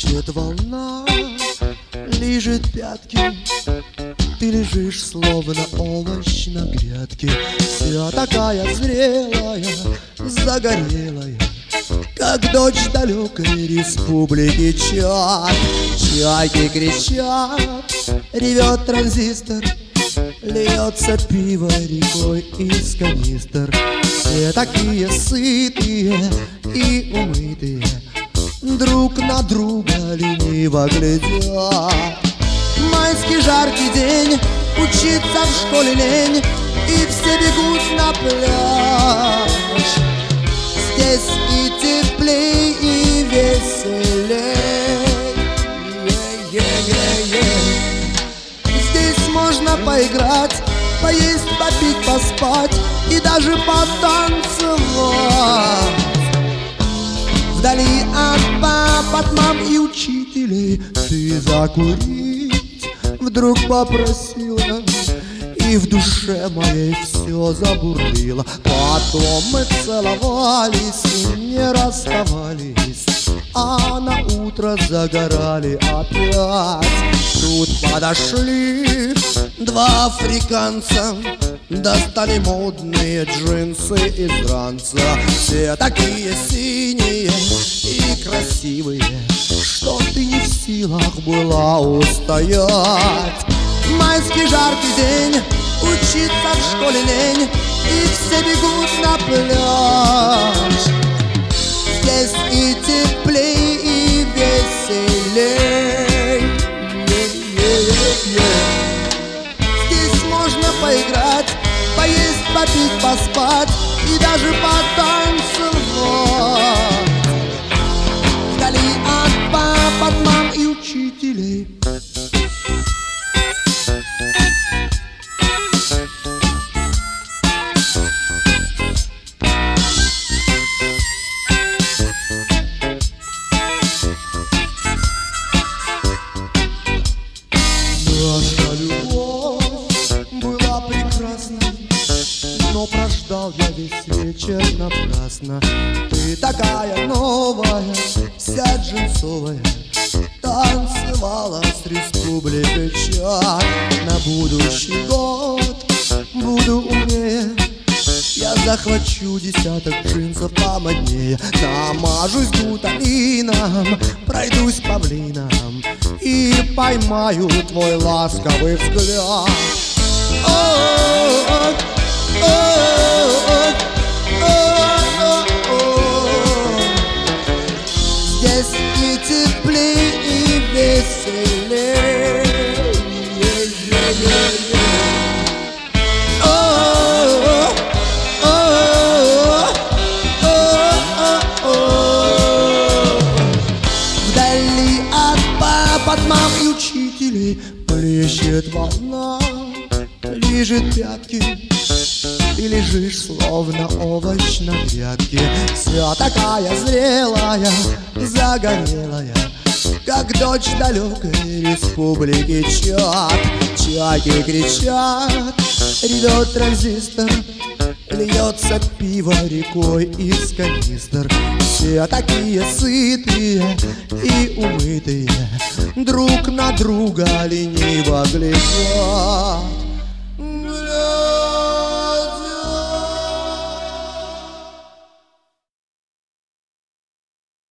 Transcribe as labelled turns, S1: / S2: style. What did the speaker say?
S1: Плещет волна, лижет пятки, ты лежишь, словно овощ на грядке. Вся такая зрелая, загорелая, как дочь далекой республики Чад. Чайки кричат, ревет транзистор, льется пиво рекой из канистр. Все такие сытые и умытые, друг на друга лениво глядят. Майский жаркий день, учиться в школе лень, и все бегут на пляж. Здесь и теплей, и веселей. Здесь можно поиграть, поесть, попить, поспать и даже потанцевать. Вдали от пап, от мам и учителей ты закурить вдруг попросила, и в душе моей все забурлило. Потом мы целовались и не расставались, а на утро загорали опять. Тут подошли два африканца, достали модные джинсы из ранца. Все такие синие и красивые, что ты не в силах была устоять. Майский жаркий день, учиться в школе лень, и все бегут на пляж. Здесь и теплей, и веселей. Здесь можно поиграть, поесть, попить, поспать и даже потанцевать. Вдали от пап, от мам и учителей. Наша любовь была прекрасной, но прождал я весь вечер напрасно. Ты такая новая, вся джинсовая, танцевала с республикой Чад. На будущий год буду умнее, я захвачу десяток джинсов помоднее. Намажусь гуталином, пройдусь павлином и поймаю твой ласковый взгляд. Здесь и теплей, и веселей. Вдали от пап, от мам и учителей плещет волна, лижет пятки, ты лежишь, словно овощ на грядке. Вся такая зрелая, загорелая, как дочь далекой республики Чад. Чайки кричат, ревет транзистор, льется пиво рекой из канистр. Все такие сытые и умытые, друг на друга лениво глядят.